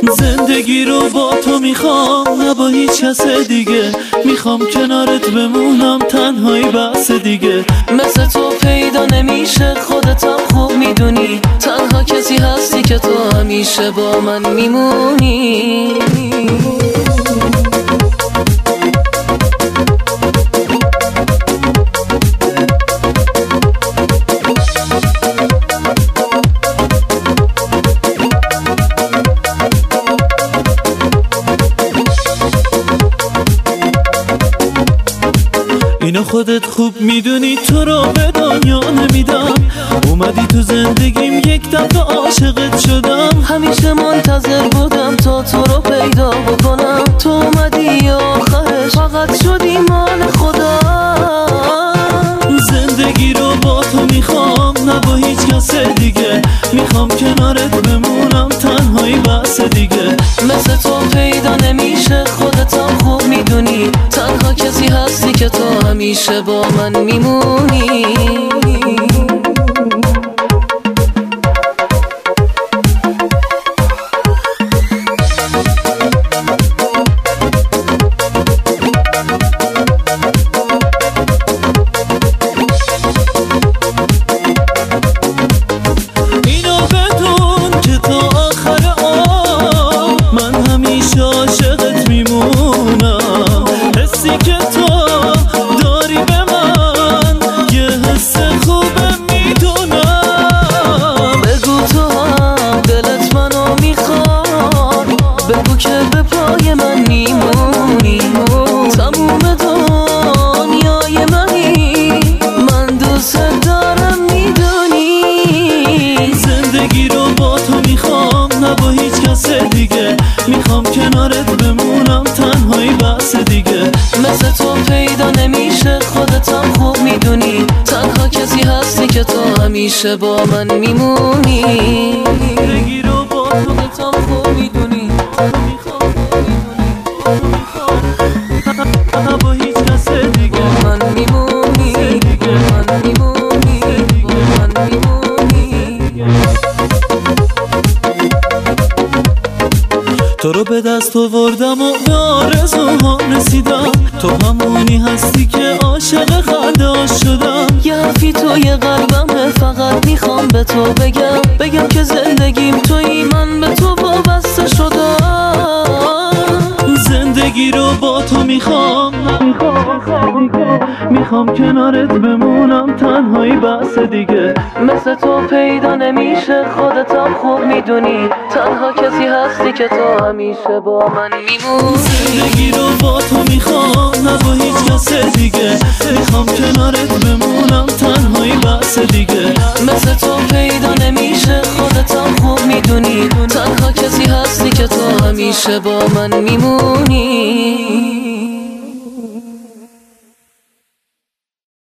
زندگی رو با تو میخوام نه با هیچ کس دیگه، میخوام کنارت بمونم تنهایی بس دیگه. مثل تو پیدا نمیشه خودتم خوب میدونی، تنها کسی هستی که تو همیشه با من میمونی. اینو خودت خوب میدونی، تو رو به دنیا نمیدم. اومدی تو زندگیم یک دفعه عاشقت شدم. همیشه منتظر بودم تا تو رو پیدا بکنم، تو اومدی آخرش فقط شدی مال خدا. زندگی رو با تو میخوام نه با هیچ کس دیگه، میخوام کنارت بمونم تنهایی بس دیگه. مثل تو پیدا نمیشه خودتم خوب میدونی، تنها کسی هستی که تو همیشه با من میمونی. میخوام کنارت بمونم تنهایی بس دیگه. مثل تو پیدا نمیشه خودتم خوب میدونی، تنها کسی هستی که تو همیشه با من میمونی. زندگی رو با خودتم خوب میدونی، نه با هیچ کس دیگه با من میمونی، با من میمونی، با من میمونی. تو رو به دست آوردم و به آرزوها رسیدم، تو همونی هستی که عاشق خنده‌هاش شدم. یه حرفی توی قلبمه فقط میخوام به تو بگم که زندگیم توی من به تو وابسته شدم. زندگی رو با تو میخوام میخوام کنارت بمونم تنهایی بس دیگه. مثل تو پیدا نمیشه خودتم خوب میدونی، تنها کسی هستی که تو همیشه با من میمونی. زندگی رو با تو میخوام نه با هیچ کس دیگه، میخوام کنارت بمونم تنهایی بس دیگه. مثل تو پیدا نمیشه خودتم خوب میدونی، تنها کسی هستی که تو همیشه با من میمونی.